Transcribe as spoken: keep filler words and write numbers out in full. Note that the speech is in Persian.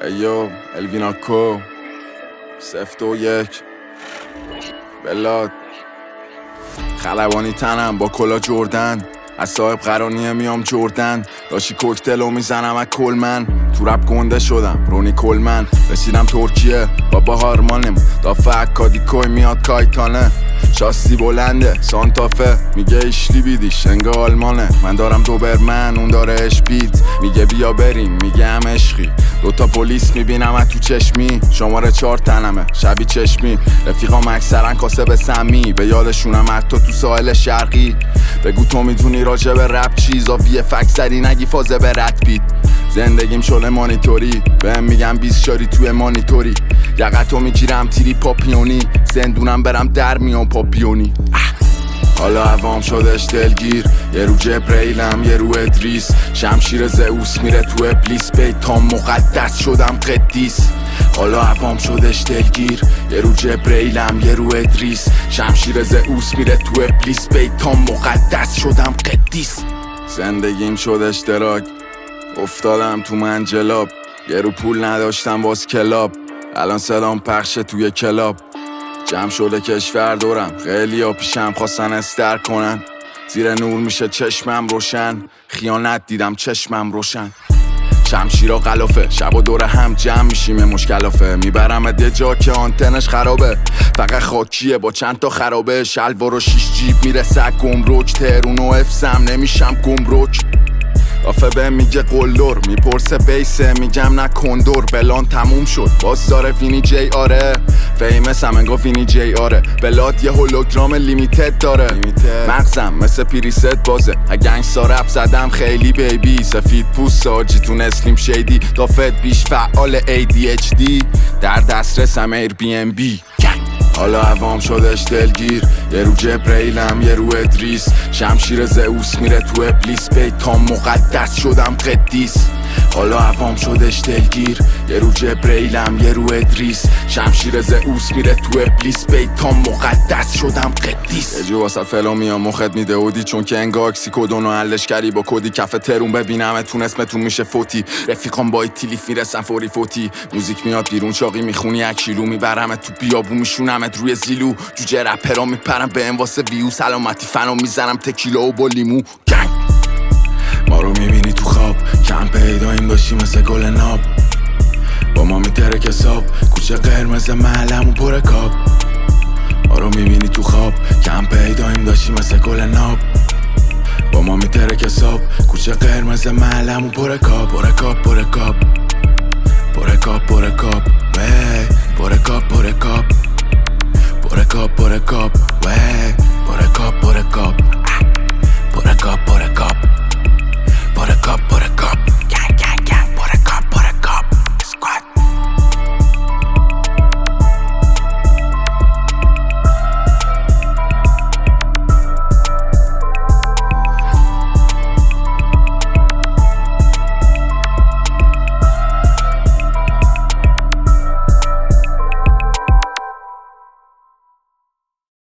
ایو الویناکو سفت و یک بلاد خلبانی تنم با کلا جردن از صاحب قرانیه میام جردن داشی کوکتلو میزنم از کلمن تو رپ گنده شدم رونی کلمن رسیدم ترکیه با بهارمانم دافه اکادیکوی میاد کایتانه شاستی بلنده سانتافه میگه ایشلی بیدیش انگه آلمانه من دارم دوبرمن اون داره اشپیت میگه بیا بریم میگه هم عشقی دوتا پلیس میبینم تو چشمی شماره چهار تنمه شبی چشمی رفیقام اکثرن کاسب سمی به یادشونم حتی تو ساحل شرقی بگو تو میدونی راجع به رپ چیزا وی فکس سری نگی فازه به رد بیت زندگیم شله مانیتوری بهم میگم بیست شاری توی مانیتوری یقتو میگیرم تیری پاپیونی زندونم برم در میان پاپیونی حالا عوام شدش دلگیر یه رو جبریلم یه رو ادریس شمشیر زئوس میره تو ابلیس بیتام مقدس شدم قدیس حالا عوام شدش دلگیر یه رو جبریلم یه رو ادریس شمشیر زئوس میره تو ابلیس بیتام مقدس شدم قدیس زندگیم شدش دراگ افتادم تو منجلاب یه رو پول نداشتم واس کلاب الان سلام پخشه توی کلاب جمع شده کشور دورم خیلی ها پیشم خواستن استر کنن زیر نور میشه چشمم روشن خیانت دیدم چشمم روشن شمشیرا غلافه شب و دور هم جمع میشیم مشکلافه میبرم یه جا که آنتنش خرابه فقط خاکیه با چند تا خرابه شلوار و شیش جیب میرسه گمرک تهرون و افسم نمیشم گمرک آفه به میگه قلدر میپرسه بیسه میگم نه کندور بلان تموم شد باز داره وینی جی آره فیمس هم انگا وینی جی آره بلاد یه هولوگرام لیمیتد داره مغزم مثل پریست بازه گنگستا رپ زدم خیلی بیبی سفید پوست آجی تو نسلیم شیدی دافت بیش فعال ای دی اچ دی در دسترسم ایر بی ام بی حالا عوام شدش دلگیر یه رو جبریلم یه رو ادریس شمشیر زئوس میره تو ابلیس بیتام مقدس شدم قدیس حالا عوام شدش دلگیر یه رو جبریلم یه رو ادریس شمشیر زئوس میره تو ابلیس بیتام مقدس شدم قدیس یه جو واسه فلو میام مخت میده اودی چون که انگا اکسی کدونو حلش کردی با کدی کف ترون ببینم اتون اسمتون میشه فوتی رفیقام با تیلیف میرسن فوری فوتی موزیک میاد بیرون چاقی میخونی اکیلو میبرم تو بیابو میشونم روی زیلو جوجه رپرا میپرم به این واسه ویو سلامتی فنو میزنم تکیلا و با لیمو گنگ ما رو میبینی تو خواب کم پیداییم داشتی مثل گل ناب با ما میترک حساب کوچه قرمز محلمون پر کاب ما رو میبینی تو خواب کم پیداییم داشتی مثل گل ناب با ما میترک حساب کوچه قرمز محلمون پر کاب پر کاب پر کاب پر کاب پر کاب